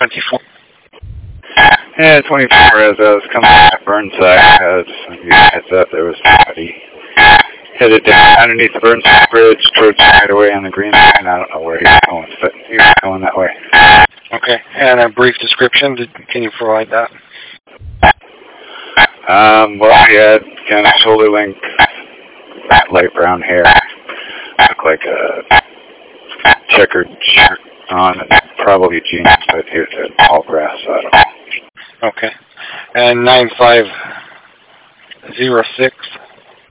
24. Yeah, 24 as I was coming back Burnside. I just want to give you a heads up, there was somebody headed down underneath the Burnside Bridge towards the right away on the Green Line. I don't know where he was going, but he was going that way. Okay, and a brief description, can you provide that? Well, he had kind of shoulder length, light brown hair, looked like a checkered shirt on, probably jeans, but he was all brass, so I don't know. Okay, and 9506